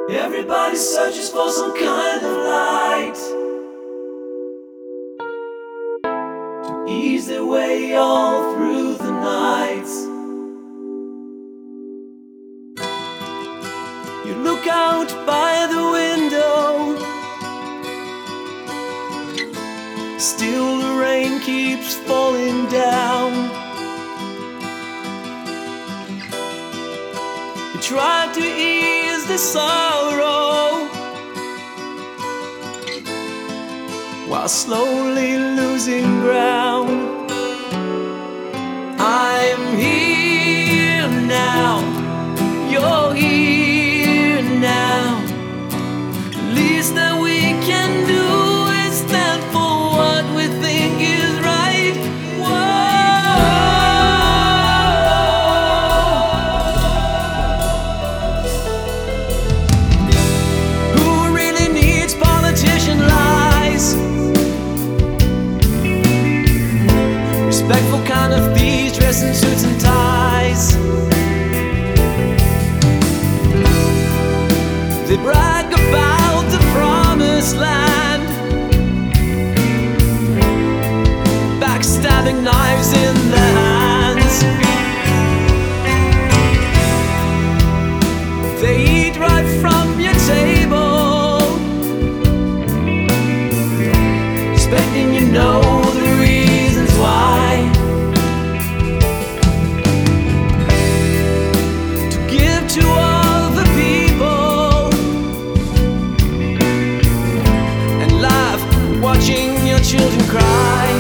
Everybody searches for some kind of light to ease their way all through the nights. You look out by the window, still the rain keeps falling down. You try to ease the sorrow while slowly losing ground. I'm here now, you're here now. The least that we can do is stand for what we think is right. Whoa. Who really needs politician lies? Respectful kind of thieves dressed in suits and ties. They brag about the promised land, backstabbing knives in their hands. They eat right from your table, expecting you know the reasons why. To give to other people and laugh watching your children cry.